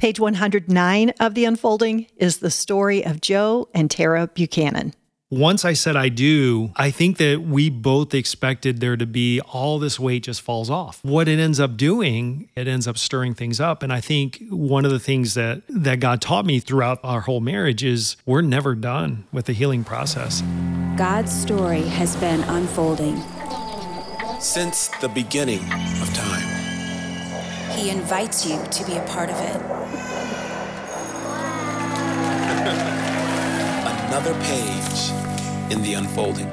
Page 109 of The Unfolding is the story of Joe and Tara Buchanan. Once I said I do, I think that we both expected there to be all this weight just falls off. What it ends up doing, it ends up stirring things up. And I think one of the things that God taught me throughout our whole marriage is we're never done with the healing process. God's story has been unfolding since the beginning of time. He invites you to be a part of it. Another page in the unfolding.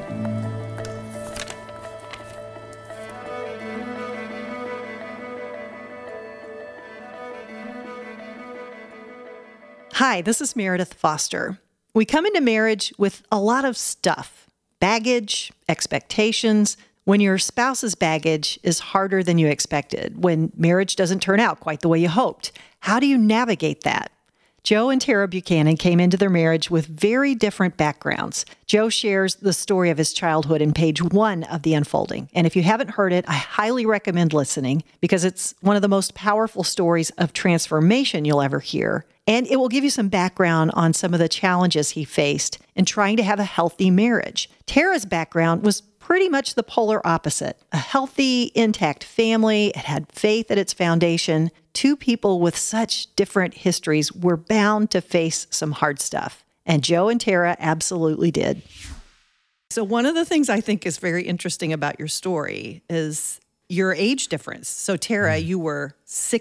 Hi, this is Meredith Foster. We come into marriage with a lot of stuff, baggage, expectations. When your spouse's baggage is harder than you expected, when marriage doesn't turn out quite the way you hoped, how do you navigate that? Joe and Tara Buchanan came into their marriage with very different backgrounds. Joe shares the story of his childhood in page 1 of The Unfolding. And if you haven't heard it, I highly recommend listening because it's one of the most powerful stories of transformation you'll ever hear. And it will give you some background on some of the challenges he faced in trying to have a healthy marriage. Tara's background was pretty much the polar opposite. A healthy, intact family. It had faith at its foundation. Two people with such different histories were bound to face some hard stuff. And Joe and Tara absolutely did. So one of the things I think is very interesting about your story is your age difference. So Tara, you were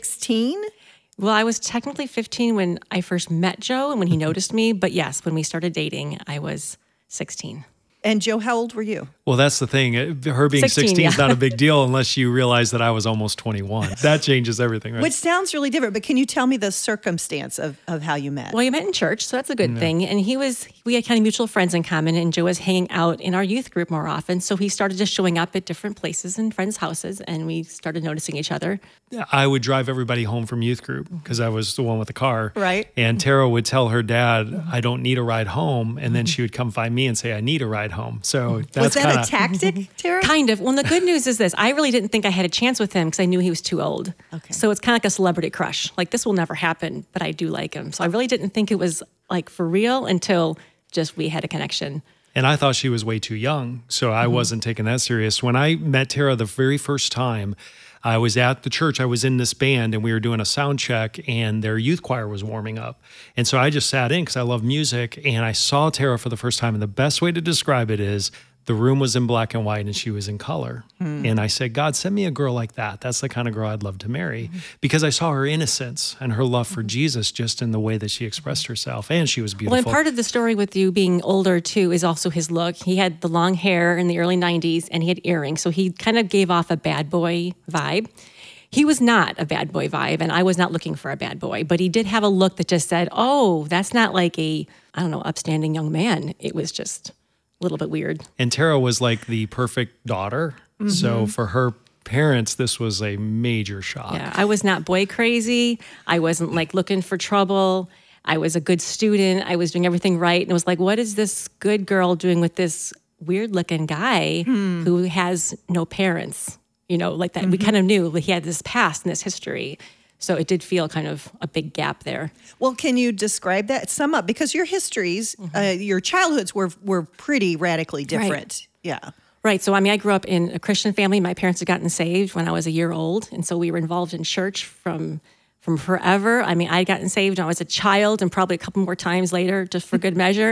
16? Well, I was technically 15 when I first met Joe and when he noticed me. But yes, when we started dating, I was 16. And Joe, how old were you? Well, that's the thing. Her being 16 is not a big deal unless you realize that I was almost 21. That changes everything, right? Which sounds really different, but can you tell me the circumstance of how you met? Well, you met in church, so that's a good thing. And we had kind of mutual friends in common, and Joe was hanging out in our youth group more often. So he started just showing up at different places and friends' houses, and we started noticing each other. I would drive everybody home from youth group because I was the one with the car. Right. And Tara would tell her dad, I don't need a ride home. And then she would come find me and say, I need a ride home. So that's was that a tactic, Tara? Kind of. Well, the good news is this. I really didn't think I had a chance with him because I knew he was too old. Okay. So it's kind of like a celebrity crush. Like, this will never happen, but I do like him. So I really didn't think it was like for real until just we had a connection. And I thought she was way too young, so I wasn't taking that serious. When I met Tara the very first time, I was at the church. I was in this band, and we were doing a sound check, and their youth choir was warming up. And so I just sat in because I love music, and I saw Tara for the first time. And the best way to describe it is the room was in black and white, and she was in color. And I said, God, send me a girl like that. That's the kind of girl I'd love to marry. Because I saw her innocence and her love for Jesus just in the way that she expressed herself. And she was beautiful. Well, and part of the story with you being older, too, is also his look. He had the long hair in the early 90s, and he had earrings. So he kind of gave off a bad boy vibe. He was not a bad boy vibe, and I was not looking for a bad boy. But he did have a look that just said, oh, that's not like a, upstanding young man. It was just a little bit weird. And Tara was like the perfect daughter. So for her parents, this was a major shock. Yeah, I was not boy crazy. I wasn't like looking for trouble. I was a good student. I was doing everything right. And it was like, what is this good girl doing with this weird looking guy who has no parents? Like that. We kind of knew that he had this past and this history. So it did feel kind of a big gap there. Well, can you describe that? Sum up, because your histories, your childhoods were pretty radically different. Right. Yeah. Right. So, I grew up in a Christian family. My parents had gotten saved when I was a year old. And so we were involved in church from forever. I'd gotten saved when I was a child and probably a couple more times later, just for good measure.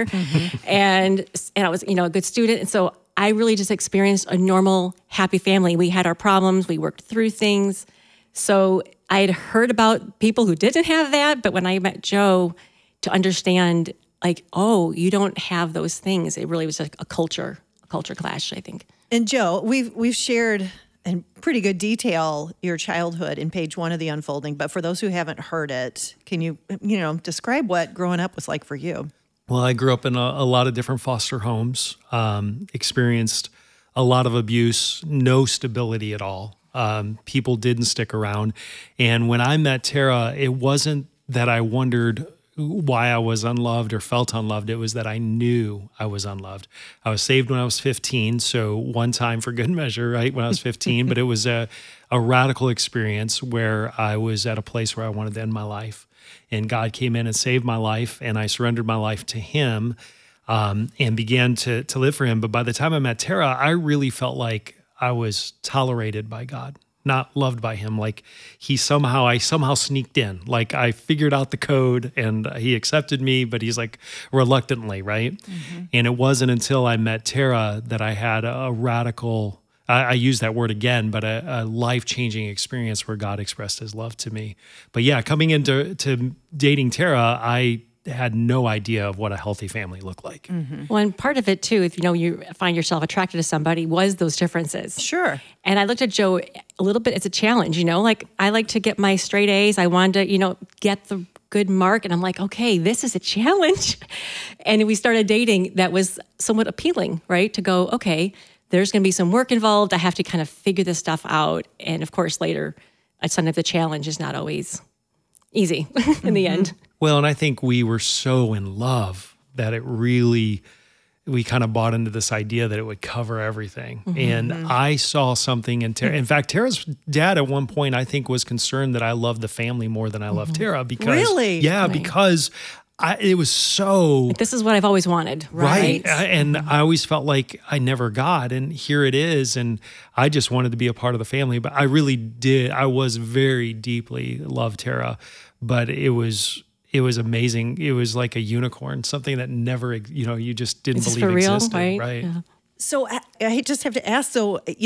And I was, a good student. And so I really just experienced a normal, happy family. We had our problems. We worked through things. So I had heard about people who didn't have that, but when I met Joe, to understand, like, oh, you don't have those things, it really was like a culture clash, I think. And Joe, we've shared in pretty good detail your childhood in page 1 of The Unfolding, but for those who haven't heard it, can you, describe what growing up was like for you? Well, I grew up in a lot of different foster homes, experienced a lot of abuse, no stability at all. People didn't stick around. And when I met Tara, it wasn't that I wondered why I was unloved or felt unloved. It was that I knew I was unloved. I was saved when I was 15, so one time for good measure, right, when I was 15, but it was a radical experience where I was at a place where I wanted to end my life. and God came in and saved my life, and I surrendered my life to Him, and began to live for Him. But by the time I met Tara, I really felt like I was tolerated by God, not loved by Him. Like I somehow sneaked in. Like I figured out the code and He accepted me, but He's like reluctantly, right? And it wasn't until I met Tara that I had a radical, I use that word again, but a life-changing experience where God expressed His love to me. But yeah, coming into dating Tara, I had no idea of what a healthy family looked like. Well, and part of it too, if you find yourself attracted to somebody, was those differences. Sure. And I looked at Joe a little bit as a challenge, like I like to get my straight A's. I wanted to, get the good mark. And I'm like, okay, this is a challenge. And we started dating. That was somewhat appealing, right? To go, okay, there's going to be some work involved. I have to kind of figure this stuff out. And of course, later, sometimes the challenge is not always easy in the end. Well, and I think we were so in love that we kind of bought into this idea that it would cover everything. And I saw something in Tara. In fact, Tara's dad at one point, I think, was concerned that I loved the family more than I loved Tara. Because, Really? Yeah, Right. because it was so... This is what I've always wanted, right? And I always felt like I never got, and here it is. And I just wanted to be a part of the family, but I really did. I was very deeply loved Tara, but it was amazing. It was like a unicorn, something that never, you just didn't Is this believe for real, existed. right? Yeah. So I just have to ask,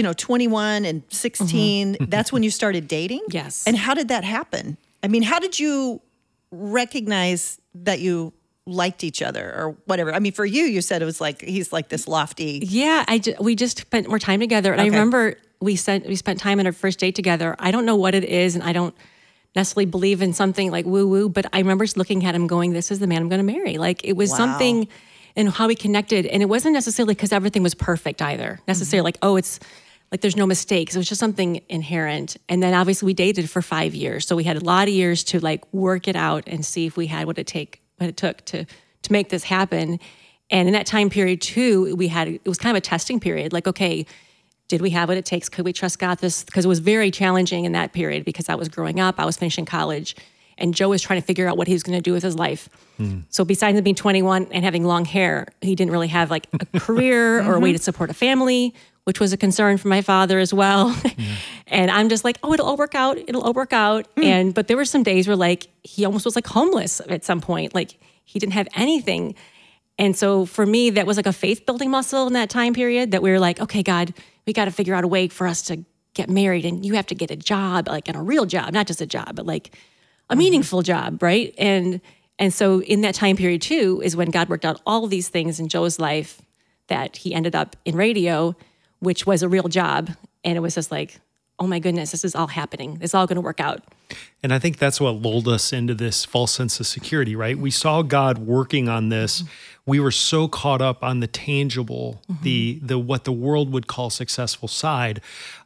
21 and 16, that's when you started dating? Yes. And how did that happen? I mean, how did you recognize that you liked each other or whatever? I mean, for you, you said it was like, he's like this lofty. Yeah, we just spent more time together. And I Okay. remember we spent time on our first date together. I don't know what it is, and I don't necessarily believe in something like woo-woo, but I remember just looking at him going, this is the man I'm going to marry. Like it was Wow. something in how we connected. And it wasn't necessarily because everything was perfect either. Necessarily like, oh, it's like there's no mistakes. It was just something inherent. And then obviously we dated for 5 years. So we had a lot of years to like work it out and see if we had what it took to make this happen. And in that time period too, it was kind of a testing period. Like, okay, did we have what it takes? Could we trust God? Because it was very challenging in that period because I was growing up, I was finishing college, and Joe was trying to figure out what he was going to do with his life. So besides him being 21 and having long hair, he didn't really have like a career or a way to support a family, which was a concern for my father as well. And I'm just like, oh, it'll all work out. It'll all work out. But there were some days where like he almost was like homeless at some point. Like he didn't have anything. And so for me, that was like a faith building muscle in that time period that we were like, okay, God, we got to figure out a way for us to get married, and you have to get a job, like a real job, not just a job, but like a meaningful job, right? And so in that time period too is when God worked out all of these things in Joe's life that he ended up in radio, which was a real job. And it was just like, oh my goodness, this is all happening. It's all going to work out. And I think that's what lulled us into this false sense of security, right? We saw God working on this. We were so caught up on the tangible, the what the world would call successful side.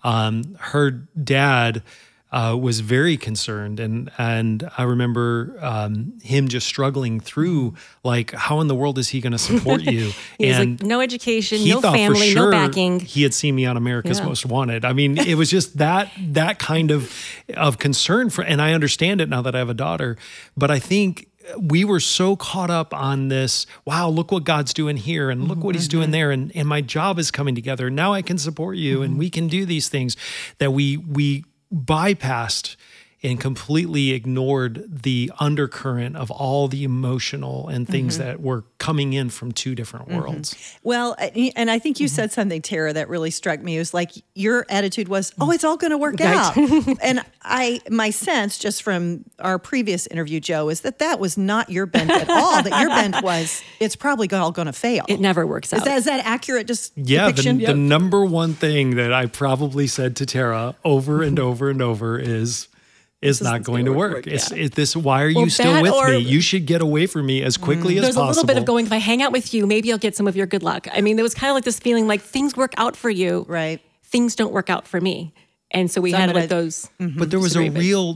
Her dad was very concerned, and I remember him just struggling through, like, how in the world is he going to support you? He's and like, no education, he no thought family, for sure no backing. he had seen me on America's Yeah. Most Wanted. I mean, it was just that kind of concern for, and I understand it now that I have a daughter, but I think we were so caught up on this, wow, look what God's doing here, and look what he's doing there, and my job is coming together. Now I can support you, and we can do these things, that we bypassed and completely ignored the undercurrent of all the emotional and things that were coming in from two different worlds. Well, and I think you said something, Tara, that really struck me. It was like your attitude was, oh, it's all going to work out. And my sense, just from our previous interview, Joe, is that was not your bent at all. That your bent was, it's probably all going to fail. It never works out. Is that accurate? Just Yeah, depiction? the number one thing that I probably said to Tara over and over and over is not going to work. Why are you still that with or- me? You should get away from me as quickly as There's possible. a little bit of going, if I hang out with you, maybe I'll get some of your good luck. I mean, there was kind of like this feeling like things work out for you. Right. Things don't work out for me. And so we So had I'm like gonna- those. But there was a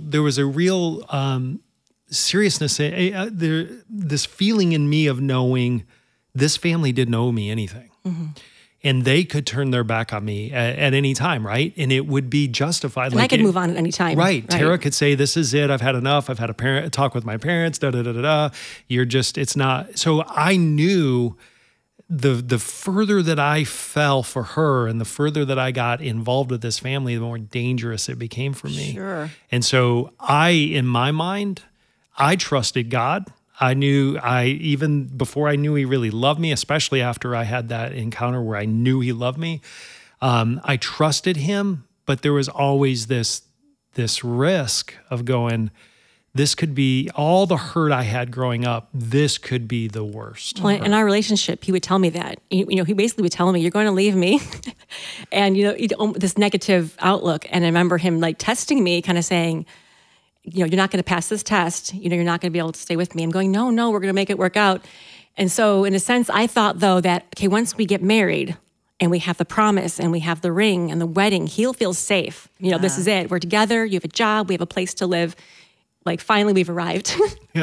real seriousness, this feeling in me of knowing this family didn't owe me anything. and they could turn their back on me at any time, right? And it would be justified. And I could move on at any time. Right. Tara could say, this is it. I've had enough. I've had a talk with my parents, it's not. So I knew the further that I fell for her and the further that I got involved with this family, the more dangerous it became for me. Sure. And so in my mind, I trusted God. Even before I knew he really loved me, especially after I had that encounter where I knew he loved me, I trusted him, but there was always this risk of going, this could be all the hurt I had growing up. This could be the worst. Well, in our relationship, he would tell me that. He basically would tell me, "You're going to leave me," and this negative outlook. And I remember him like testing me, kind of saying, "You're not going to pass this test. You're not going to be able to stay with me." I'm going, "No, we're going to make it work out." And so, in a sense, I thought though that okay, once we get married and we have the promise and we have the ring and the wedding, he'll feel safe. This is it. We're together. You have a job. We have a place to live. Like finally we've arrived to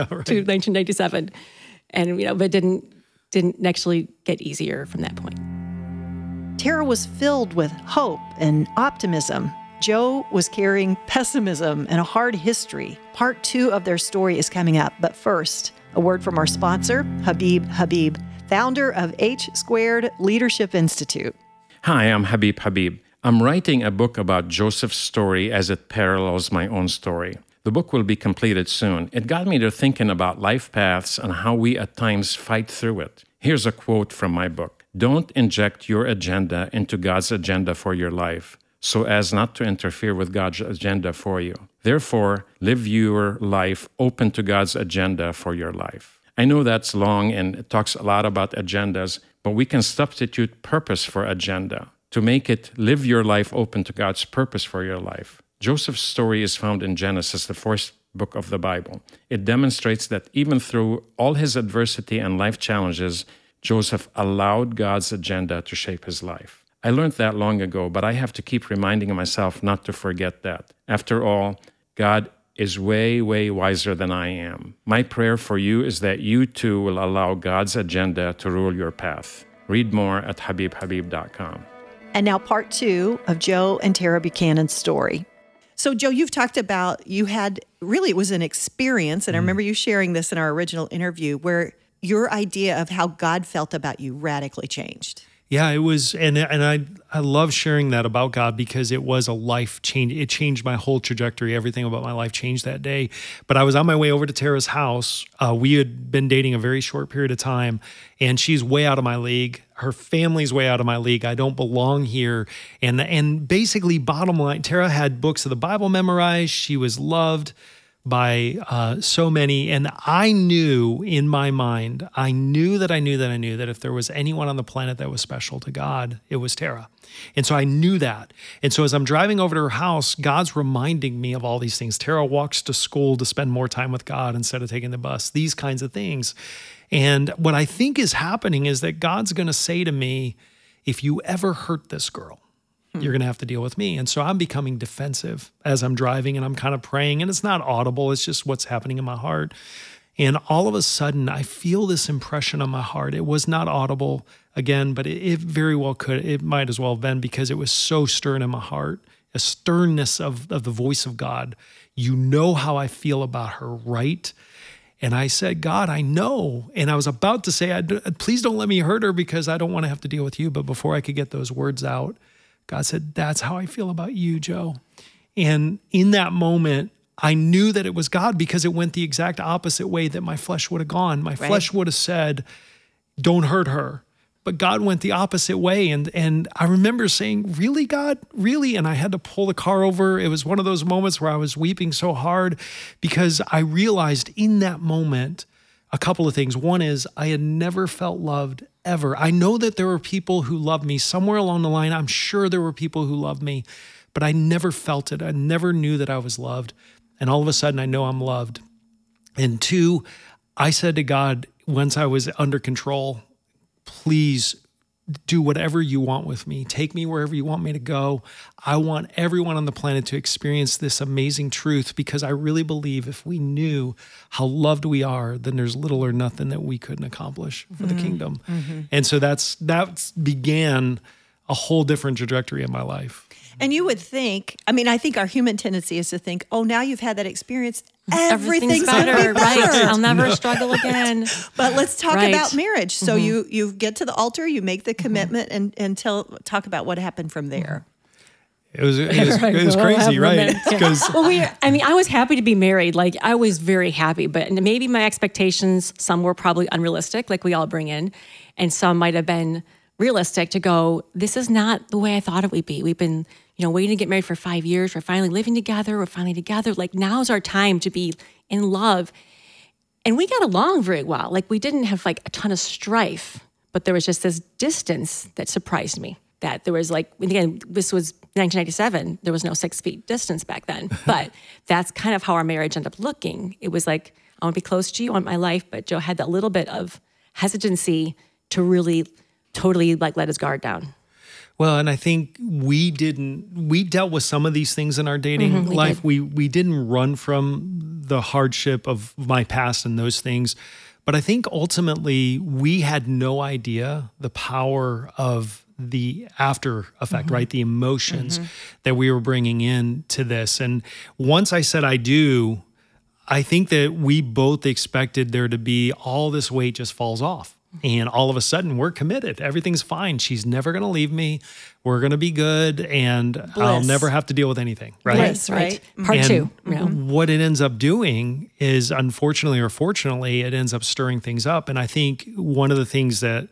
1997, and but it didn't actually get easier from that point. Tara was filled with hope and optimism. Joe was carrying pessimism and a hard history. Part 2 of their story is coming up, but first, a word from our sponsor, Habib, founder of H Squared Leadership Institute. Hi, I'm Habib. I'm writing a book about Joseph's story as it parallels my own story. The book will be completed soon. It got me to thinking about life paths and how we at times fight through it. Here's a quote from my book. Don't inject your agenda into God's agenda for your life, so as not to interfere with God's agenda for you. Therefore, live your life open to God's agenda for your life. I know that's long and it talks a lot about agendas, but we can substitute purpose for agenda to make it live your life open to God's purpose for your life. Joseph's story is found in Genesis, the first book of the Bible. It demonstrates that even through all his adversity and life challenges, Joseph allowed God's agenda to shape his life. I learned that long ago, but I have to keep reminding myself not to forget that. After all, God is way, way wiser than I am. My prayer for you is that you too will allow God's agenda to rule your path. Read more at habibhabib.com. And now part 2 of Joe and Tara Buchanan's story. So, Joe, you've talked about it was an experience, and I remember you sharing this in our original interview, where your idea of how God felt about you radically changed. Yeah, it was, and I love sharing that about God because it was a life change. It changed my whole trajectory. Everything about my life changed that day. But I was on my way over to Tara's house. We had been dating a very short period of time, and she's way out of my league. Her family's way out of my league. I don't belong here. And basically, bottom line, Tara had books of the Bible memorized. She was loved by so many. And I knew in my mind, I knew that if there was anyone on the planet that was special to God, it was Tara. And so I knew that. And so as I'm driving over to her house, God's reminding me of all these things. Tara walks to school to spend more time with God instead of taking the bus, these kinds of things. And what I think is happening is that God's going to say to me, if you ever hurt this girl, you're going to have to deal with me. And so I'm becoming defensive as I'm driving, and I'm kind of praying, and it's not audible. It's just what's happening in my heart. And all of a sudden, I feel this impression on my heart. It was not audible again, but it very well could. It might as well have been, because it was so stern in my heart, a sternness of the voice of God. You know how I feel about her, right? And I said, God, I know. And I was about to say, please don't let me hurt her because I don't want to have to deal with you. But before I could get those words out, God said, that's how I feel about you, Joe. And in that moment, I knew that it was God because it went the exact opposite way that my flesh would have gone. My flesh would have said, don't hurt her. But God went the opposite way. And I remember saying, really, God? Really? And I had to pull the car over. It was one of those moments where I was weeping so hard because I realized in that moment a couple of things. One is I had never felt loved ever. I know that there were people who loved me somewhere along the line. I'm sure there were people who loved me, but I never felt it. I never knew that I was loved. And all of a sudden, I know I'm loved. And 2, I said to God, once I was under control, please do whatever you want with me. Take me wherever you want me to go. I want everyone on the planet to experience this amazing truth, because I really believe if we knew how loved we are, then there's little or nothing that we couldn't accomplish for the kingdom. And so that began a whole different trajectory in my life. And you would think, I mean, I think our human tendency is to think, oh, now you've had that experience, everything's better, gonna be better. right? I'll never struggle again. But let's talk Right. about marriage. So you get to the altar, you make the commitment, and talk about what happened from there. It was crazy, right? Because I was happy to be married. Like, I was very happy, but maybe my expectations, some were probably unrealistic, like we all bring in, and some might have been realistic to go, this is not the way I thought it would be. We've been, waiting to get married for 5 years. We're finally living together. We're finally together. Like, now's our time to be in love. And we got along very well. Like, we didn't have like a ton of strife, but there was just this distance that surprised me. That there was like, again, this was 1997. There was no 6 feet distance back then. But that's kind of how our marriage ended up looking. It was like, I want to be close to you, I want my life. But Joe had that little bit of hesitancy to really totally like let his guard down. Well, and I think we dealt with some of these things in our dating life. We didn't run from the hardship of my past and those things. But I think ultimately we had no idea the power of the after effect, right? The emotions that we were bringing in to this. And once I said I do, I think that we both expected there to be all this weight just falls off. And all of a sudden, we're committed. Everything's fine. She's never going to leave me. We're going to be good. And I'll never have to deal with anything, right? Bliss, right? Part two. What it ends up doing is, unfortunately or fortunately, it ends up stirring things up. And I think one of the things that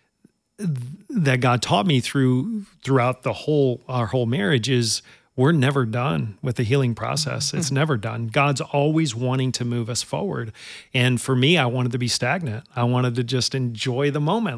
God taught me throughout our whole marriage is we're never done with the healing process. It's never done. God's always wanting to move us forward. And for me, I wanted to be stagnant. I wanted to just enjoy the moment.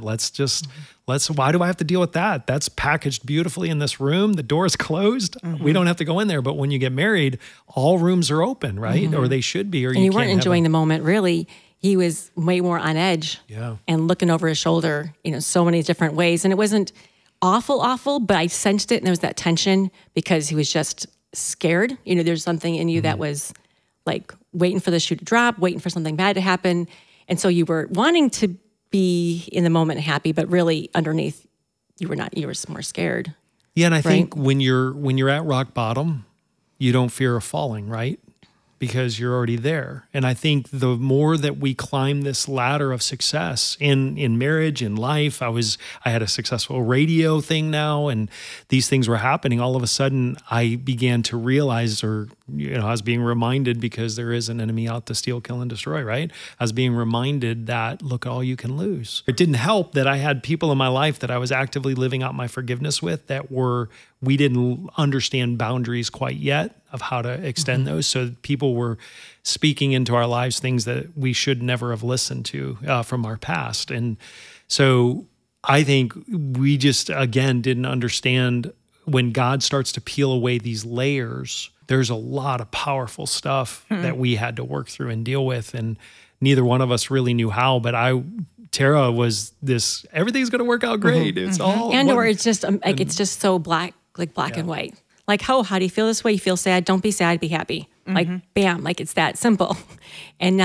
Why do I have to deal with that? That's packaged beautifully in this room. The door is closed. We don't have to go in there. But when you get married, all rooms are open, right? Or they should be. Or and you weren't enjoying the moment, really. He was way more on edge and looking over his shoulder, so many different ways. And it wasn't awful, but I sensed it, and there was that tension because he was just scared. There's something in you that was like waiting for the shoe to drop, waiting for something bad to happen. And so you were wanting to be in the moment and happy, but really underneath you were not, you were more scared. Yeah, and I think when you're at rock bottom, you don't fear of falling, right? Because you're already there. And I think the more that we climb this ladder of success in marriage, in life, I had a successful radio thing now, and these things were happening. All of a sudden, I began to realize, I was being reminded, because there is an enemy out to steal, kill, and destroy, right? I was being reminded that, look, all you can lose. It didn't help that I had people in my life that I was actively living out my forgiveness with we didn't understand boundaries quite yet of how to extend those. So people were speaking into our lives things that we should never have listened to from our past. And so I think we just, again, didn't understand when God starts to peel away these layers, there's a lot of powerful stuff that we had to work through and deal with. And neither one of us really knew how, but Tara was this, everything's going to work out great. It's all. Or it's just, it's just so black and white. Like, how do you feel this way? You feel sad? Don't be sad, be happy. Like, bam, like it's that simple. And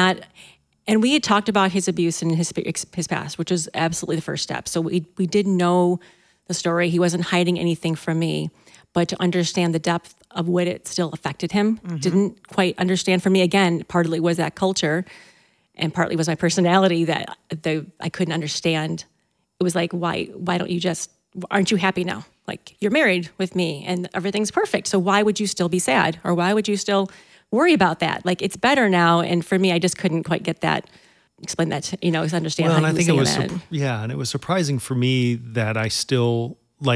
we had talked about his abuse and his past, which was absolutely the first step. So we did know the story. He wasn't hiding anything from me, but to understand the depth of what it still affected him, didn't quite understand. For me, again, partly was that culture and partly was my personality that I couldn't understand. It was like, why don't you aren't you happy now? Like, you're married with me and everything's perfect. So why would you still be sad? Or why would you still worry about that? Like, it's better now. And for me, I just couldn't quite get that, explain that, understand well, how and you I think it was, that. And it was surprising for me that I still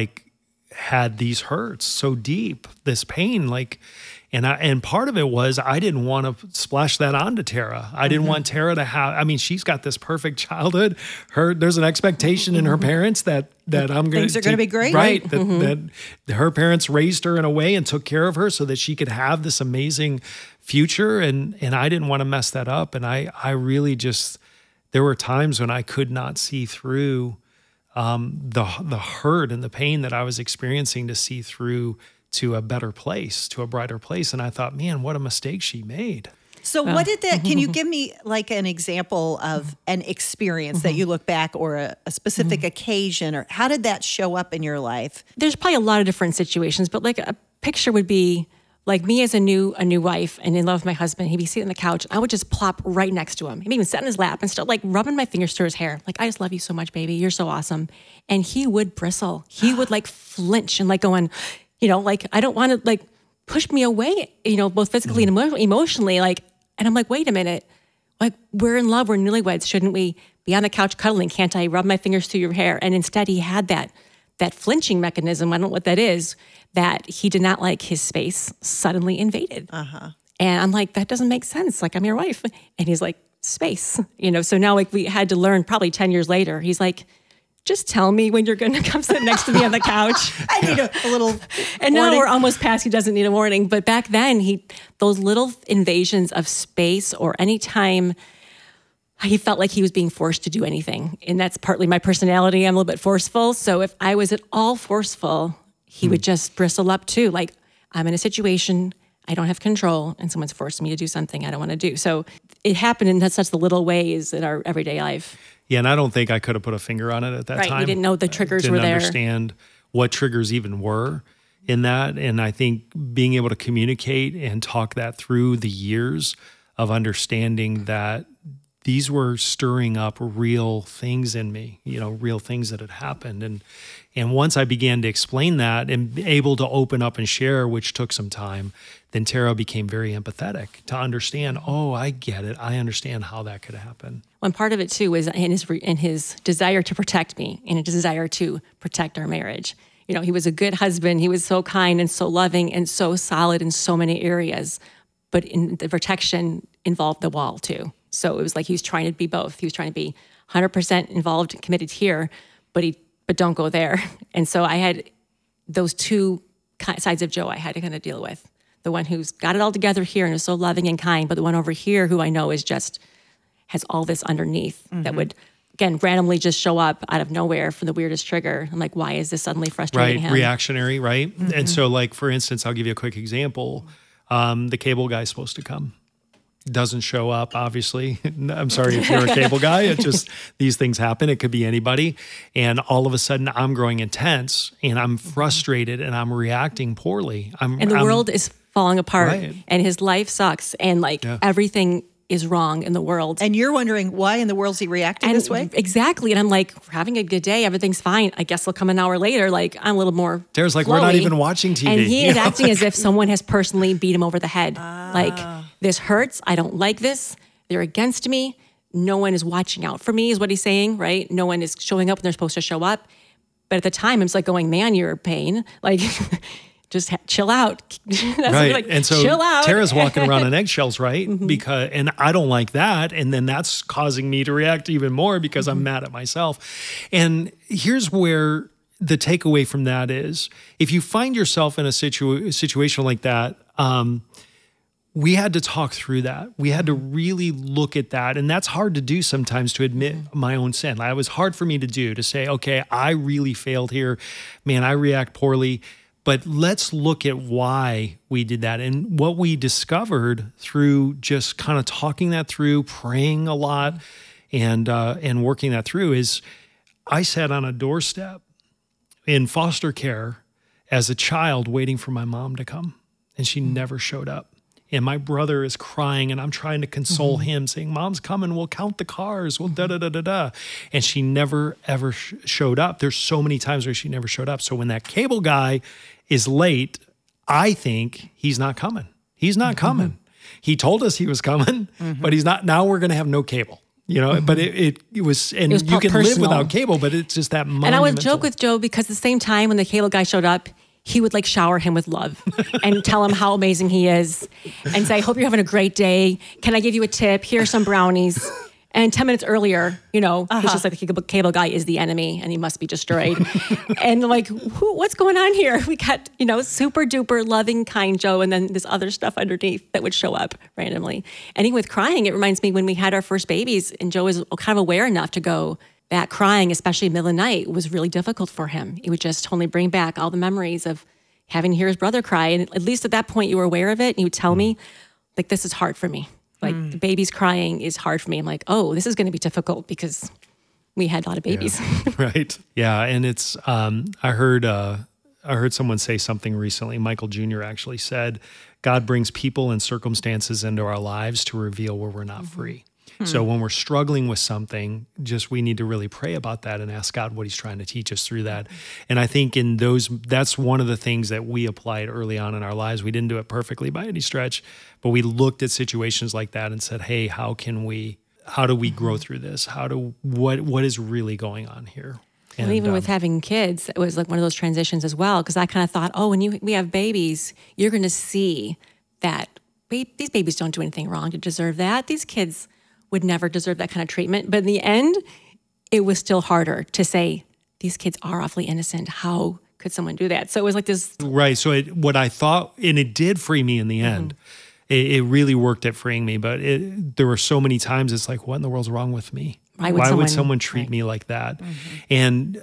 had these hurts so deep, this pain, and part of it was I didn't want to splash that onto Tara. I didn't want Tara to have, she's got this perfect childhood. There's an expectation in her parents that I'm going to. Things are going to be great. Right. That her parents raised her in a way and took care of her so that she could have this amazing future. And I didn't want to mess that up. And I really just, there were times when I could not see through the hurt and the pain that I was experiencing to see through to a better place, to a brighter place. And I thought, man, what a mistake she made. So what did that, can you give me like an example of an experience that you look back, or a specific occasion, or how did that show up in your life? There's probably a lot of different situations, but like a picture would be like me as a new wife and in love with my husband. He'd be sitting on the couch. I would just plop right next to him. He'd even sit in his lap and start like rubbing my fingers through his hair. Like, I just love you so much, baby. You're so awesome. And he would bristle. He would like flinch and like going, like, I don't want to like push me away, both physically and emotionally. Like, and I'm like, wait a minute, like, we're in love, we're newlyweds. Shouldn't we be on the couch cuddling? Can't I rub my fingers through your hair? And instead he had that flinching mechanism, I don't know what that is, that he did not like his space suddenly invaded. And I'm like, that doesn't make sense. Like, I'm your wife. And he's like, space, so now like we had to learn probably 10 years later. He's like, just tell me when you're going to come sit next to me on the couch. I need a little And warning. now we're almost past, he doesn't need a warning. But back then, those little invasions of space, or any time he felt like he was being forced to do anything. And that's partly my personality. I'm a little bit forceful. So if I was at all forceful, he would just bristle up too. Like, I'm in a situation, I don't have control, and someone's forcing me to do something I don't want to do. So it happened in such the little ways in our everyday life. Yeah, and I don't think I could have put a finger on it at that Right, time. we didn't know the triggers were there. Didn't understand what triggers even were in that. And I think being able to communicate and talk that through the years of understanding that these were stirring up real things in me, real things that had happened. And once I began to explain that and able to open up and share, which took some time, then Tara became very empathetic to understand, oh, I get it. I understand how that could happen. One part of it too was in his desire to protect me, and a desire to protect our marriage. He was a good husband. He was so kind and so loving and so solid in so many areas, but in the protection involved the wall too. So it was like he was trying to be both. He was trying to be 100% involved and committed here, but don't go there. And so I had those two sides of Joe I had to kind of deal with. The one who's got it all together here and is so loving and kind, but the one over here who I know is just has all this underneath that would, again, randomly just show up out of nowhere for the weirdest trigger. I'm like, why is this suddenly frustrating him? Reactionary, right? And so, like, for instance, I'll give you a quick example. The cable guy's supposed to come. Doesn't show up, obviously. I'm sorry if you're a cable guy. It just, these things happen. It could be anybody. And all of a sudden, I'm growing intense, and I'm frustrated, and I'm reacting poorly. And the world is falling apart, Right. and his life sucks, and everything is wrong in the world. And you're wondering, why in the world is he reacting this way? Exactly. And I'm like, we're having a good day. Everything's fine. I guess he'll come an hour later. Like, I'm a little more Tara's like, flowy. we're not even watching TV. And he is acting as if someone has personally beat him over the head. Like, this hurts. I don't like this. They're against me. No one is watching out for me is what he's saying, right? No one is showing up when they're supposed to show up. But at the time, I'm just like going, man, you're a pain. Like, just chill out. Right. Like, and so chill out. Tara's walking around on eggshells, right? And I don't like that. And then that's causing me to react even more because I'm mad at myself. And here's where the takeaway from that is, if you find yourself in a situation like that, we had to talk through that. We had to really look at that. And that's hard to do sometimes, to admit my own sin. It was hard for me to do, to say, okay, I really failed here. Man, I react poorly. But let's look at why we did that. And what we discovered through just kind of talking that through, praying a lot, and working that through is, I sat on a doorstep in foster care as a child waiting for my mom to come, and she never showed up. And my brother is crying, and I'm trying to console him, saying, Mom's coming, we'll count the cars, we'll da-da-da-da-da. And she never, ever showed up. There's so many times where she never showed up. So when that cable guy is late, I think he's not coming. He's not coming. He told us he was coming, but he's not. Now we're going to have no cable. But it was, and was you can personal. live without cable, but it's just that monumental. And I would joke with Joe because at the same time when the cable guy showed up, he would like shower him with love and tell him how amazing he is and say, I hope you're having a great day. Can I give you a tip? Here's some brownies. And 10 minutes earlier, he's just like the cable guy is the enemy and he must be destroyed. And like, what's going on here? We got, super duper loving, kind Joe, and then this other stuff underneath that would show up randomly. And even with crying, it reminds me when we had our first babies and Joe was kind of aware enough to go, that crying, especially in the middle of the night, was really difficult for him. It would just totally bring back all the memories of having to hear his brother cry. And at least at that point, you were aware of it. And he would tell me, like, this is hard for me. Like, the baby's crying is hard for me. I'm like, oh, this is going to be difficult because we had a lot of babies. Yeah. Right. Yeah. And it's, I heard someone say something recently. Michael Jr. actually said, God brings people and circumstances into our lives to reveal where we're not free. So when we're struggling with something, we need to really pray about that and ask God what he's trying to teach us through that. And I think that's one of the things that we applied early on in our lives. We didn't do it perfectly by any stretch, but we looked at situations like that and said, hey, how do we grow through this? What is really going on here? And even with having kids, it was like one of those transitions as well, because I kind of thought, oh, when we have babies, you're going to see that these babies don't do anything wrong to deserve that. These kids would never deserve that kind of treatment. But in the end, it was still harder to say, these kids are awfully innocent. How could someone do that? So it was like this. Right. So what I thought, and it did free me in the end. It really worked at freeing me. But there were so many times it's like, what in the world's wrong with me? Why would someone treat me like that? And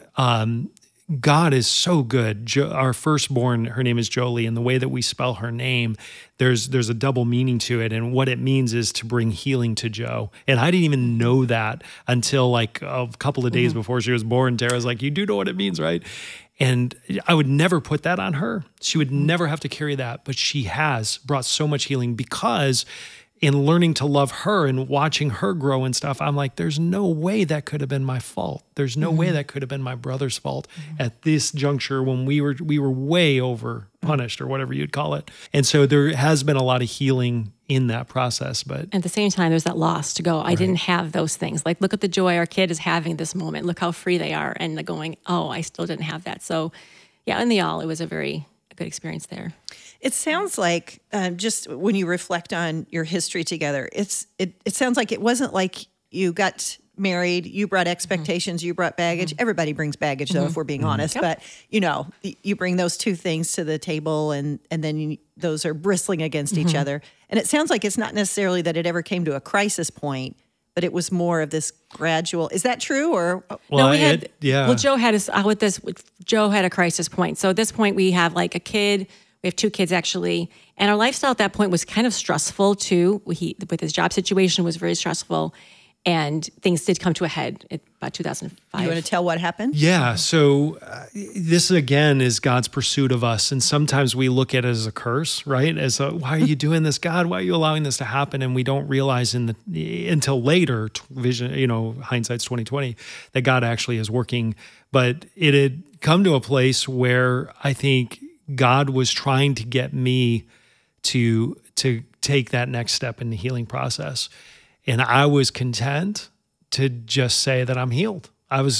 God is so good. Our firstborn, her name is Jolie, and the way that we spell her name, there's a double meaning to it. And what it means is to bring healing to Joe. And I didn't even know that until like a couple of days before she was born. Tara's like, you do know what it means, right? And I would never put that on her. She would never have to carry that. But she has brought so much healing because in learning to love her and watching her grow and stuff, I'm like, there's no way that could have been my fault. There's no way that could have been my brother's fault at this juncture when we were way over punished or whatever you'd call it. And so there has been a lot of healing in that process. But at the same time, there's that loss to go, I didn't have those things. Like, look at the joy our kid is having this moment. Look how free they are. And the going, oh, I still didn't have that. So yeah, in the all, it was a very good experience there. It sounds like just when you reflect on your history together, it sounds like it wasn't like you got married, you brought expectations, you brought baggage. Everybody brings baggage, though, if we're being honest. But, you bring those two things to the table and then those are bristling against each other. And it sounds like it's not necessarily that it ever came to a crisis point, but it was more of this gradual. Is that true? Or well, Well, Joe had Joe had a crisis point. So at this point, we have like a kid. We have two kids actually, and our lifestyle at that point was kind of stressful too. With his job situation was very stressful, and things did come to a head at about 2005. You want to tell what happened? Yeah. So this again is God's pursuit of us, and sometimes we look at it as a curse, right? Why are you doing this, God? Why are you allowing this to happen? And we don't realize until later, hindsight's 2020, that God actually is working. But it had come to a place where I think God was trying to get me to take that next step in the healing process. And I was content to just say that I'm healed. I would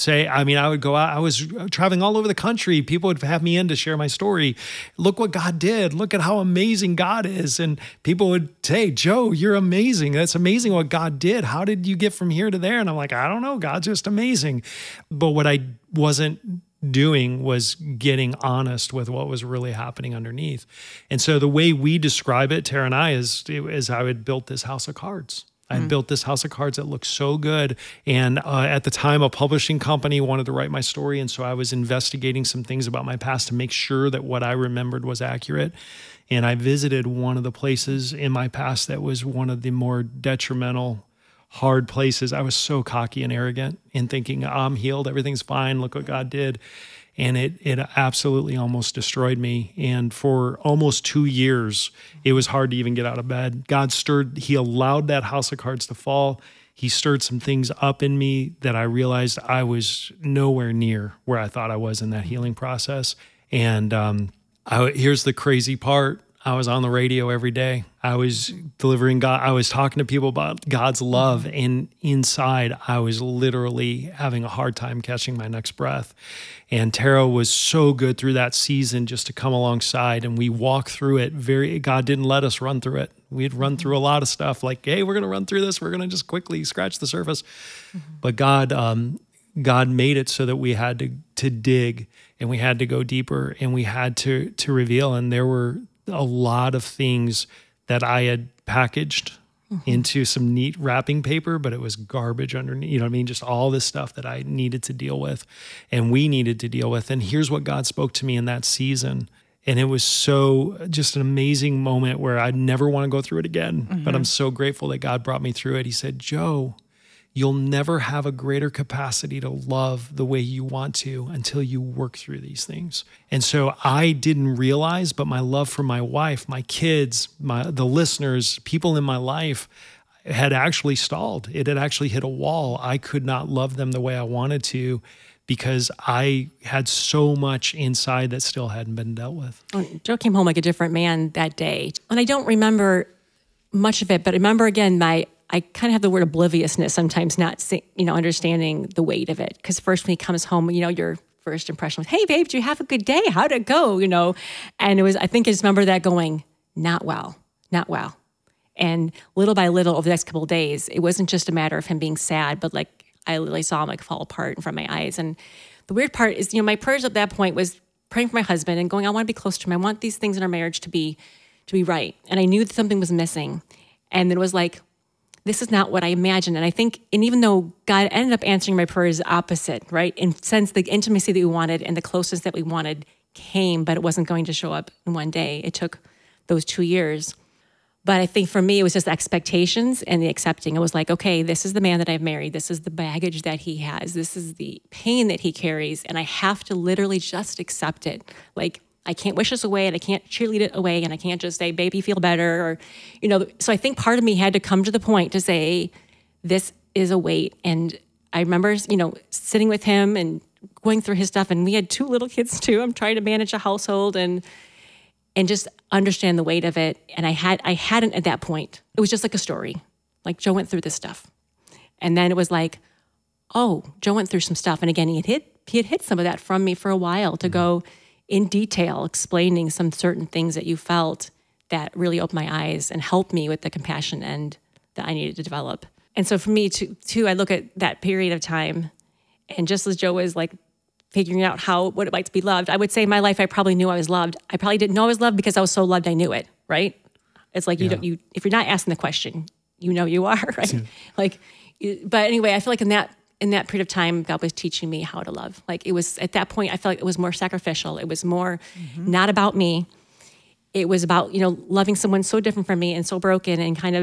go out, I was traveling all over the country. People would have me in to share my story. Look what God did. Look at how amazing God is. And people would say, Joe, you're amazing. That's amazing what God did. How did you get from here to there? And I'm like, I don't know. God's just amazing. But what I wasn't doing was getting honest with what was really happening underneath. And so the way we describe it, Tara and I, is I had built this house of cards. I had built this house of cards that looked so good. And at the time, a publishing company wanted to write my story. And so I was investigating some things about my past to make sure that what I remembered was accurate. And I visited one of the places in my past that was one of the more detrimental, hard places. I was so cocky and arrogant in thinking, I'm healed, everything's fine, look what God did. And it absolutely almost destroyed me. And for almost 2 years, it was hard to even get out of bed. He allowed that house of cards to fall. He stirred some things up in me that I realized I was nowhere near where I thought I was in that healing process. And here's the crazy part. I was on the radio every day. I was delivering God. I was talking to people about God's love. And inside, I was literally having a hard time catching my next breath. And Tara was so good through that season just to come alongside. And we walked through it. God didn't let us run through it. We'd run through a lot of stuff like, hey, we're going to run through this. We're going to just quickly scratch the surface. But God made it so that we had to dig, and we had to go deeper, and we had to reveal. And there were a lot of things that I had packaged into some neat wrapping paper, but it was garbage underneath, you know what I mean? Just all this stuff that I needed to deal with and we needed to deal with. And here's what God spoke to me in that season. And it was so just an amazing moment where I'd never want to go through it again. But I'm so grateful that God brought me through it. He said, Joe, you'll never have a greater capacity to love the way you want to until you work through these things. And so I didn't realize, but my love for my wife, my kids, the listeners, people in my life had actually stalled. It had actually hit a wall. I could not love them the way I wanted to because I had so much inside that still hadn't been dealt with. Joe came home like a different man that day. And I don't remember much of it, but I remember again, I kind of have the word obliviousness sometimes, not understanding the weight of it. Because first when he comes home, your first impression was, hey, babe, did you have a good day? How'd it go? And it was, I think I just remember that going, not well. And little by little over the next couple of days, it wasn't just a matter of him being sad, but like I literally saw him like fall apart in front of my eyes. And the weird part is, my prayers at that point was praying for my husband and going, I want to be close to him. I want these things in our marriage to be right. And I knew that something was missing. And then it was like, this is not what I imagined. And I think, and even though God ended up answering my prayers opposite, right? In sense, the intimacy that we wanted and the closeness that we wanted came, but it wasn't going to show up in one day. It took those 2 years. But I think for me, it was just the expectations and the accepting. It was like, okay, this is the man that I've married. This is the baggage that he has. This is the pain that he carries. And I have to literally just accept it. Like, I can't wish this away and I can't cheerlead it away and I can't just say, baby, feel better. Or, so I think part of me had to come to the point to say, this is a weight. And I remember, sitting with him and going through his stuff. And we had 2 little kids too. I'm trying to manage a household and just understand the weight of it. And I hadn't at that point. It was just like a story. Like Joe went through this stuff. And then it was like, oh, Joe went through some stuff. And again, he had hid some of that from me for a while to go in detail, explaining some certain things that you felt that really opened my eyes and helped me with the compassion end that I needed to develop. And so for me too, I look at that period of time, and just as Joe was like figuring out what it like to be loved, I would say in my life, I probably knew I was loved. I probably didn't know I was loved because I was so loved I knew it, right? It's like, if you're not asking the question, you are, right? But anyway, I feel like in that period of time, God was teaching me how to love. Like it was at that point, I felt like it was more sacrificial. It was more not about me. It was about, loving someone so different from me and so broken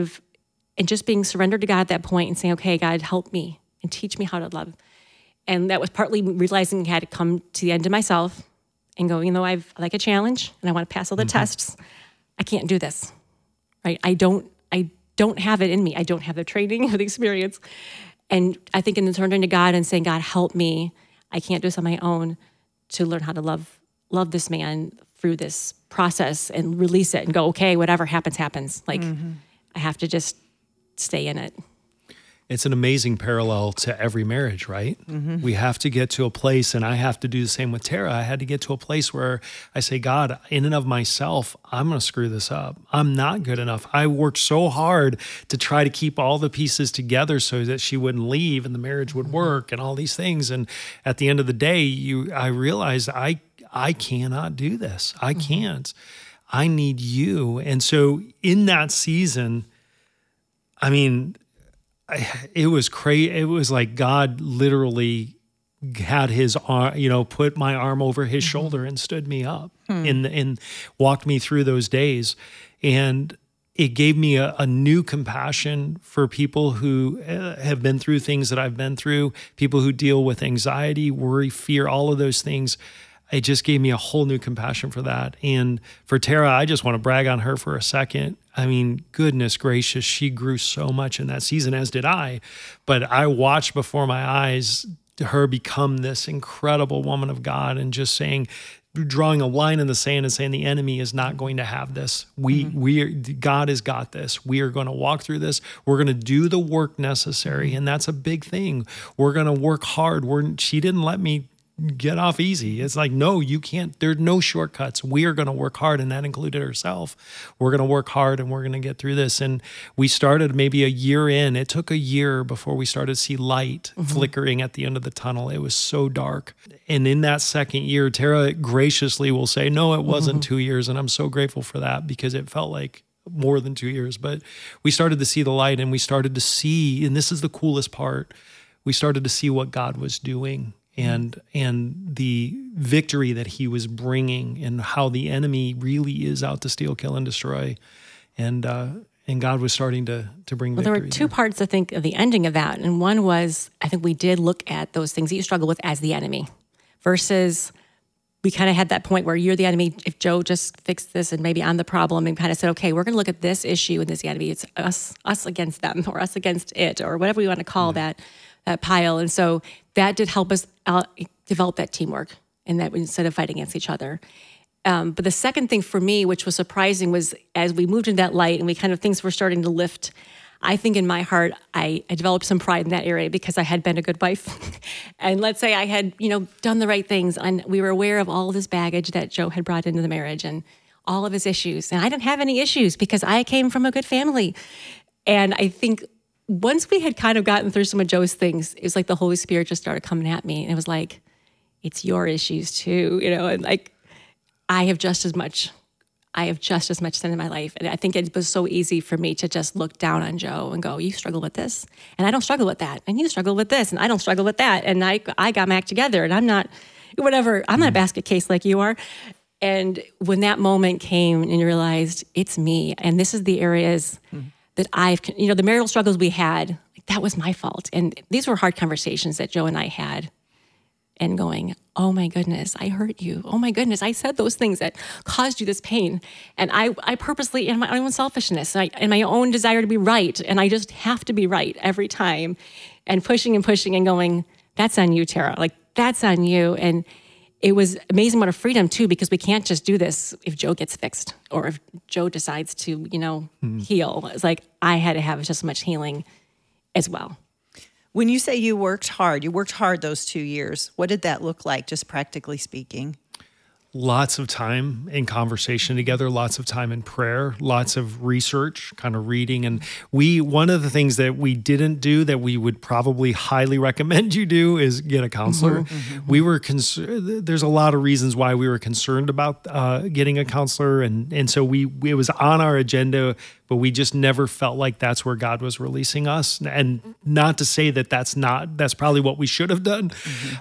and just being surrendered to God at that point and saying, okay, God, help me and teach me how to love. And that was partly realizing I had to come to the end of myself and go, I like a challenge and I want to pass all the tests. I can't do this, right? I don't have it in me. I don't have the training or the experience. And I think in turning to God and saying, God, help me. I can't do this on my own, to learn how to love this man through this process and release it and go, okay, whatever happens, happens. Like I have to just stay in it. It's an amazing parallel to every marriage, right? We have to get to a place, and I have to do the same with Tara. I had to get to a place where I say, God, in and of myself, I'm going to screw this up. I'm not good enough. I worked so hard to try to keep all the pieces together so that she wouldn't leave and the marriage would work and all these things. And at the end of the day, I realized I cannot do this. I can't. I need you. And so in that season, it was crazy. It was like God literally had his arm, put my arm over his shoulder and stood me up and walked me through those days. And it gave me a new compassion for people who have been through things that I've been through, people who deal with anxiety, worry, fear, all of those things. It just gave me a whole new compassion for that. And for Tara, I just want to brag on her for a second. Goodness gracious, she grew so much in that season, as did I. But I watched before my eyes her become this incredible woman of God, and just drawing a line in the sand and saying the enemy is not going to have this. God has got this. We are going to walk through this. We're going to do the work necessary. And that's a big thing. We're going to work hard. She didn't let me get off easy. It's like, no, you can't. There's no shortcuts. We are going to work hard, and that included herself. We're going to work hard, and we're going to get through this. And we started maybe a year in. It took a year before we started to see light flickering at the end of the tunnel. It was so dark. And in that second year, Tara graciously will say, no, it wasn't 2 years. And I'm so grateful for that, because it felt like more than 2 years, but we started to see the light, and we started to see, and this is the coolest part, we started to see what God was doing and the victory that he was bringing, and how the enemy really is out to steal, kill, and destroy. And God was starting to bring victory. Well, there were two parts, I think, of the ending of that. And one was, I think we did look at those things that you struggle with as the enemy, versus we kind of had that point where you're the enemy. If Joe just fixed this and maybe I'm the problem, and kind of said, okay, we're going to look at this issue and this enemy. It's us against them, or us against it, or whatever we want to call that pile. And so that did help us develop that teamwork, and that instead of fighting against each other. But the second thing for me, which was surprising, was as we moved into that light and we kind of, things were starting to lift, I think in my heart, I developed some pride in that area because I had been a good wife. And let's say I had, done the right things, and we were aware of all this baggage that Joe had brought into the marriage and all of his issues. And I didn't have any issues because I came from a good family. And I think once we had kind of gotten through some of Joe's things, it was like the Holy Spirit just started coming at me. And it was like, it's your issues too, and like, I have just as much sin in my life. And I think it was so easy for me to just look down on Joe and go, you struggle with this, and I don't struggle with that. And you struggle with this, and I don't struggle with that. And I got my act together, and I'm not a basket case like you are. And when that moment came and you realized it's me, and this is the areas that the marital struggles we had, like, that was my fault. And these were hard conversations that Joe and I had. And going, oh my goodness, I hurt you. Oh my goodness, I said those things that caused you this pain. And I purposely, in my own selfishness, and my own desire to be right, and I just have to be right every time, and pushing and going, that's on you, Tara. Like, that's on you. And it was amazing what a freedom too, because we can't just do this if Joe gets fixed or if Joe decides to, heal. It's like I had to have just as much healing as well. When you say you worked hard those 2 years. What did that look like, just practically speaking? Lots of time in conversation together, lots of time in prayer, lots of research, kind of reading. And one of the things that we didn't do that we would probably highly recommend you do is get a counselor. We were there's a lot of reasons why we were concerned about getting a counselor. And so it was on our agenda, but we just never felt like that's where God was releasing us. And not to say that that's probably what we should have done.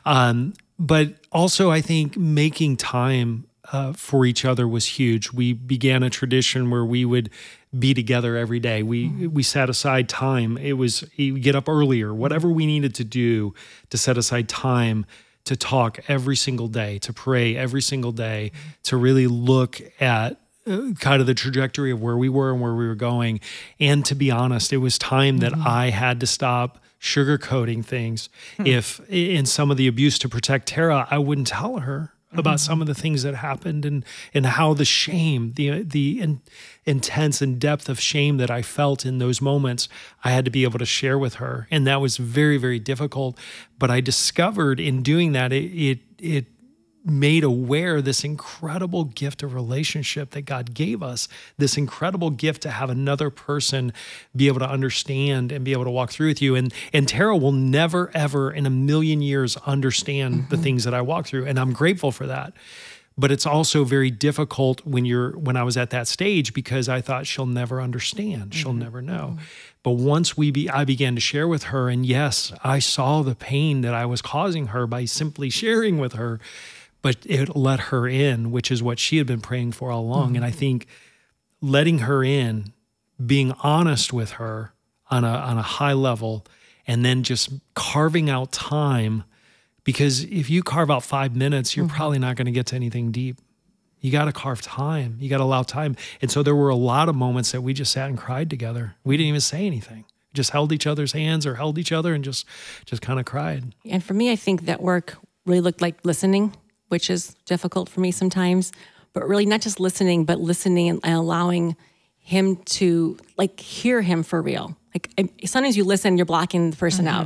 But also, I think making time for each other was huge. We began a tradition where we would be together every day. We set aside time. It was you get up earlier, whatever we needed to do to set aside time to talk every single day, to pray every single day, to really look at kind of the trajectory of where we were and where we were going. And to be honest, it was time that I had to stop sugarcoating things. If in some of the abuse to protect Tara, I wouldn't tell her about some of the things that happened and how the shame, the intense and depth of shame that I felt in those moments, I had to be able to share with her. And that was very, very difficult. But I discovered in doing that, it made aware this incredible gift of relationship that God gave us, this incredible gift to have another person be able to understand and be able to walk through with you. And Tara will never, ever in a million years understand the things that I walk through. And I'm grateful for that. But it's also very difficult when I was at that stage, because I thought she'll never understand. She'll never know. But once I began to share with her, and yes, I saw the pain that I was causing her by simply sharing with her, but it let her in, which is what she had been praying for all along. And I think letting her in, being honest with her on a high level, and then just carving out time, because if you carve out 5 minutes, you're probably not going to get to anything deep. You got to carve time. You got to allow time. And so there were a lot of moments that we just sat and cried together. We didn't even say anything. Just held each other's hands or held each other and just kind of cried. And for me, I think that work really looked like listening, which is difficult for me sometimes, but really not just listening, but listening and allowing him to hear him for real. Sometimes you listen, you're blocking the person out.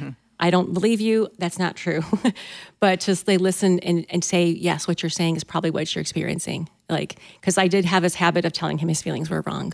I don't believe you, that's not true. But just they listen and say, yes, what you're saying is probably what you're experiencing. Because I did have this habit of telling him his feelings were wrong.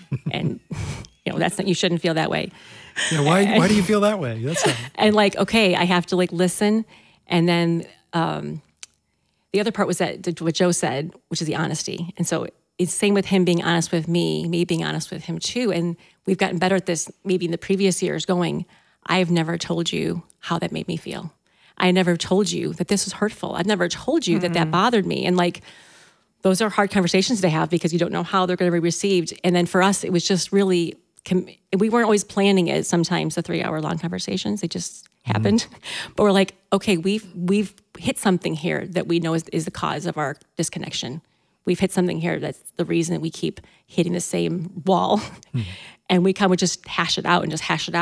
And that's not, you shouldn't feel that way. Yeah, why do you feel that way? That's not... And okay, I have to listen. And then, the other part was that what Joe said, which is the honesty. And so it's same with him being honest with me being honest with him too. And we've gotten better at this maybe in the previous years going, I've never told you how that made me feel. I never told you that this was hurtful. I've never told you that bothered me. And like, those are hard conversations to have because you don't know how they're going to be received. And then for us, it was just really, we weren't always planning it. Sometimes the 3-hour-long conversations, they just happened. But we're like, okay, we've hit something here that we know is the cause of our disconnection. We've hit something here that's the reason that we keep hitting the same wall. And we kind of just hash it out and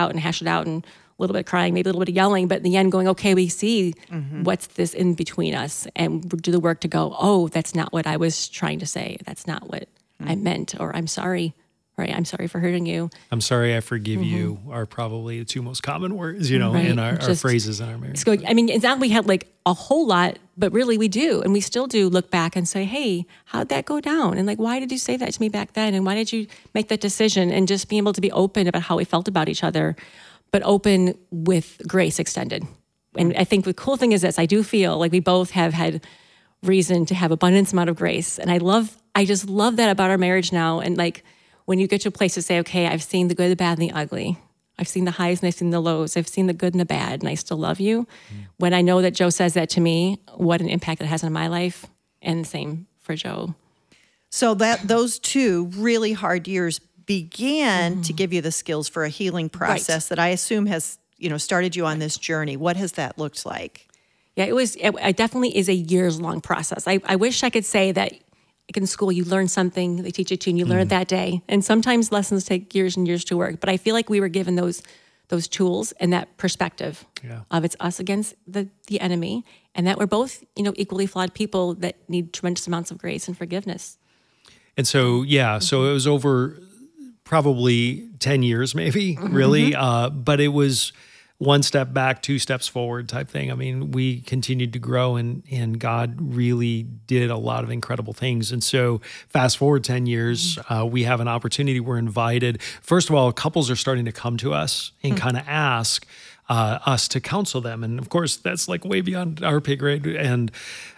a little bit of crying, maybe a little bit of yelling, but in the end going, okay, we see what's this in between us and do the work to go, oh, that's not what I was trying to say. That's not what I meant, or I'm sorry, right? I'm sorry for hurting you. I'm sorry, I forgive you are probably the two most common words, in our phrases in our marriage. So, I mean, it's not we had like a whole lot, but really we do. And we still do look back and say, hey, how'd that go down? And like, why did you say that to me back then? And why did you make that decision? And just being able to be open about how we felt about each other, but open with grace extended. And I think the cool thing is this, I do feel like we both have had reason to have abundance amount of grace. And I just love that about our marriage now. And like, when you get to a place to say, okay, I've seen the good, the bad, and the ugly. I've seen the highs and I've seen the lows. I've seen the good and the bad, and I still love you. When I know that Joe says that to me, what an impact it has on my life. And the same for Joe. So that those two really hard years began to give you the skills for a healing process that I assume has, started you on this journey. What has that looked like? Yeah, it definitely is a years-long process. I wish I could say that like in school, you learn something, they teach it to you, and you learn it that day. And sometimes lessons take years and years to work. But I feel like we were given those tools and that perspective of it's us against the enemy, and that we're both, equally flawed people that need tremendous amounts of grace and forgiveness. And so, so it was over probably 10 years, maybe, really. But it was one step back, 2 steps forward type thing. I mean, we continued to grow and God really did a lot of incredible things. And so fast forward 10 years, we have an opportunity. We're invited. First of all, couples are starting to come to us and kind of ask us to counsel them. And of course, that's like way beyond our pay grade. And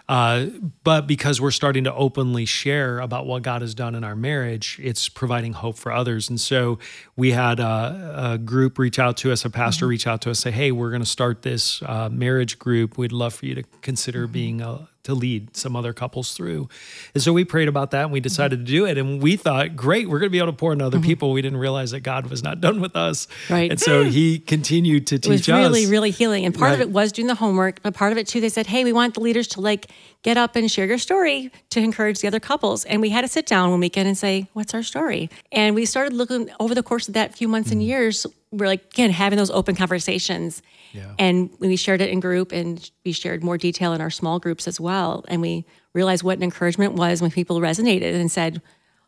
but because we're starting to openly share about what God has done in our marriage, it's providing hope for others. And so we had a group reach out to us, a pastor reach out to us, say, hey, we're going to start this marriage group. We'd love for you to consider being to lead some other couples through. And so we prayed about that and we decided to do it. And we thought, great, we're going to be able to pour into other people. We didn't realize that God was not done with us. Right. And so he continued to teach us. It was really, really healing. And part of it was doing the homework, but part of it too, they said, hey, we want the leaders to get up and share your story to encourage the other couples. And we had to sit down one weekend and say, what's our story? And we started looking over the course of that few months and years, we're again, having those open conversations. Yeah. And we shared it in group and we shared more detail in our small groups as well. And we realized what an encouragement was when people resonated and said,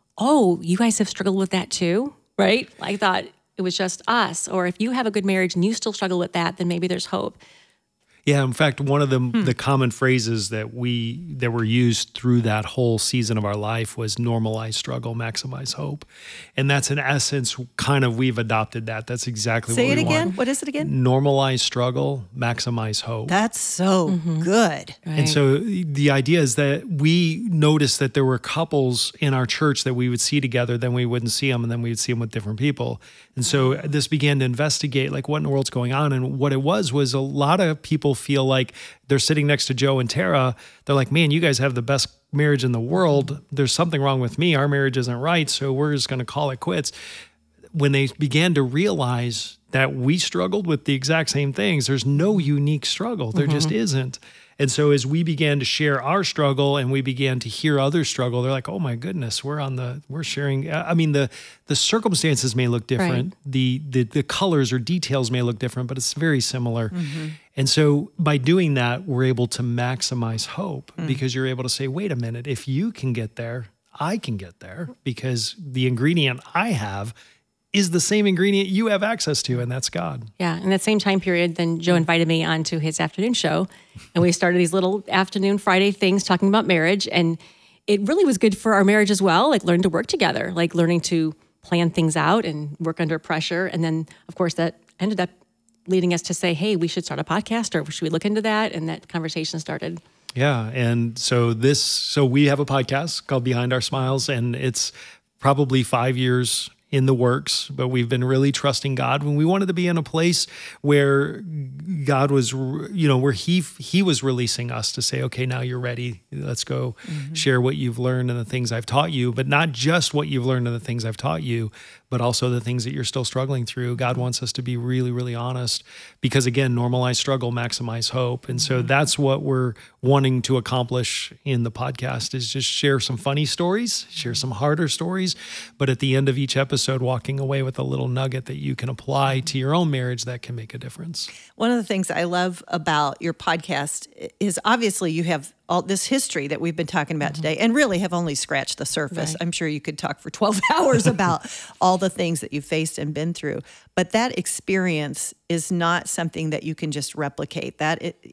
oh, you guys have struggled with that too, right? I thought it was just us. Or if you have a good marriage and you still struggle with that, then maybe there's hope. Yeah, in fact, one of the common phrases that were used through that whole season of our life was normalize struggle, maximize hope. And that's in essence kind of we've adopted that. That's exactly what we want. Say it again. What is it again? Normalize struggle, maximize hope. That's so good. Right. And so the idea is that we noticed that there were couples in our church that we would see together, then we wouldn't see them, and then we'd see them with different people. And so this began to investigate what in the world's going on. And what it was a lot of people feel like they're sitting next to Joe and Tara. They're like, man, you guys have the best marriage in the world. There's something wrong with me. Our marriage isn't right. So we're just going to call it quits. When they began to realize that we struggled with the exact same things, there's no unique struggle. There just isn't. And so as we began to share our struggle and we began to hear others struggle, they're like, oh my goodness, we're sharing. I mean, the circumstances may look different. Right. The colors or details may look different, but it's very similar. And so by doing that, we're able to maximize hope because you're able to say, wait a minute, if you can get there, I can get there because the ingredient I have is the same ingredient you have access to, and that's God. Yeah, in that same time period, then Joe invited me onto his afternoon show, and we started these little afternoon Friday things talking about marriage, and it really was good for our marriage as well, learning to work together, learning to plan things out and work under pressure, and then, of course, that ended up leading us to say, hey, we should start a podcast, or should we look into that? And that conversation started. Yeah. And so we have a podcast called Behind Our Smiles, and it's probably 5 years in the works, but we've been really trusting God when we wanted to be in a place where God was, where he was releasing us to say, okay, now you're ready. Let's go share what you've learned and the things I've taught you, but not just what you've learned and the things I've taught you, but also the things that you're still struggling through. God wants us to be really, really honest because, again, normalize struggle, maximize hope. And so that's what we're wanting to accomplish in the podcast, is just share some funny stories, share some harder stories, but at the end of each episode, walking away with a little nugget that you can apply to your own marriage that can make a difference. One of the things I love about your podcast is obviously you have all this history that we've been talking about today and really have only scratched the surface. Right. I'm sure you could talk for 12 hours about all the things that you've faced and been through. But that experience is not something that you can just replicate.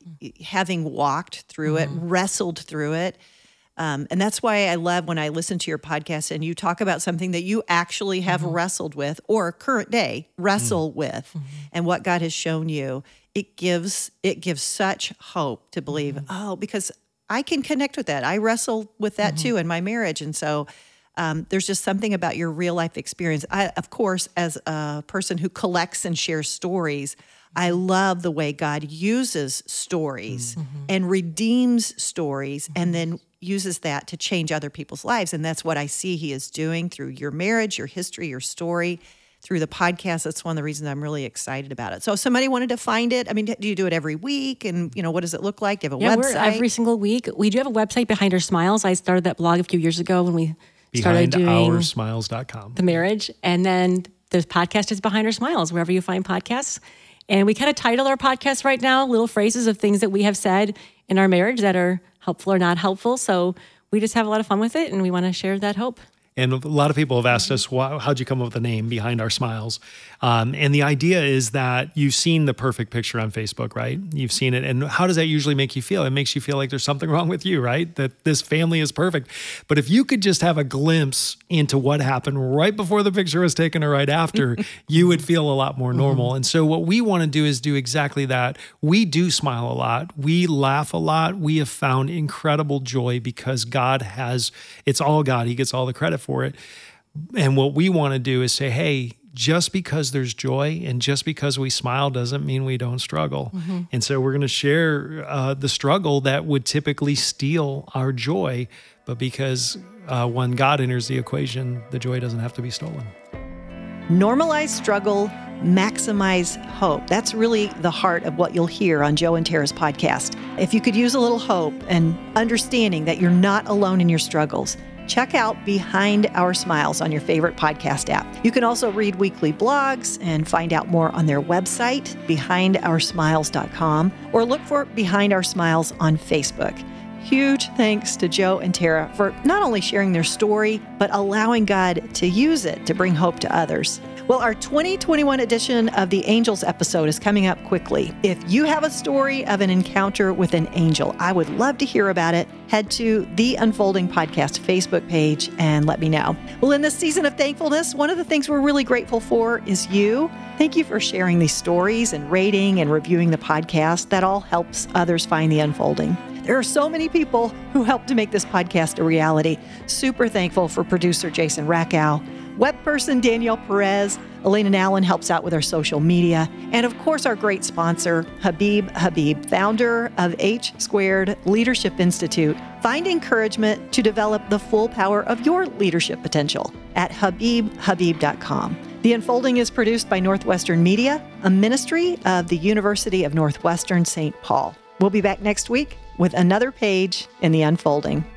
Having walked through it, wrestled through it, and that's why I love when I listen to your podcast and you talk about something that you actually have wrestled with or current day wrestle with and what God has shown you. It gives such hope to believe, because I can connect with that. I wrestle with that too in my marriage. And so there's just something about your real life experience. I, of course, as a person who collects and shares stories, I love the way God uses stories and redeems stories and then uses that to change other people's lives. And that's what I see he is doing through your marriage, your history, your story, through the podcast. That's one of the reasons I'm really excited about it. So if somebody wanted to find it, I mean, do you do it every week? And, what does it look like? Do you have a website? We're every single week. We do have a website, Behind Our Smiles. I started that blog a few years ago when we started doing BehindOurSmiles.com. the marriage. And then the podcast is Behind Our Smiles, wherever you find podcasts. And we kind of title our podcast right now, little phrases of things that we have said in our marriage that are helpful or not helpful. So we just have a lot of fun with it, and we want to share that hope. And a lot of people have asked us, how'd you come up with the name Behind Our Smiles? And the idea is that you've seen the perfect picture on Facebook, right? You've seen it. And how does that usually make you feel? It makes you feel like there's something wrong with you, right? That this family is perfect. But if you could just have a glimpse into what happened right before the picture was taken or right after, you would feel a lot more normal. And so what we want to do is do exactly that. We do smile a lot. We laugh a lot. We have found incredible joy because it's all God. He gets all the credit for it. And what we want to do is say, hey, just because there's joy and just because we smile doesn't mean we don't struggle. And so we're going to share the struggle that would typically steal our joy. But because when God enters the equation, the joy doesn't have to be stolen. Normalize struggle, maximize hope. That's really the heart of what you'll hear on Joe and Tara's podcast. If you could use a little hope and understanding that you're not alone in your struggles, check out Behind Our Smiles on your favorite podcast app. You can also read weekly blogs and find out more on their website, BehindOurSmiles.com, or look for Behind Our Smiles on Facebook. Huge thanks to Joe and Tara for not only sharing their story, but allowing God to use it to bring hope to others. Well, our 2021 edition of the Angels episode is coming up quickly. If you have a story of an encounter with an angel, I would love to hear about it. Head to the Unfolding Podcast Facebook page and let me know. Well, in this season of thankfulness, one of the things we're really grateful for is you. Thank you for sharing these stories and rating and reviewing the podcast. That all helps others find the Unfolding. There are so many people who helped to make this podcast a reality. Super thankful for producer Jason Rackow, web person Danielle Perez, Elena Allen helps out with our social media, and of course our great sponsor, Habib Habib, founder of H Squared Leadership Institute. Find encouragement to develop the full power of your leadership potential at HabibHabib.com. The Unfolding is produced by Northwestern Media, a ministry of the University of Northwestern St. Paul. We'll be back next week with another page in The Unfolding.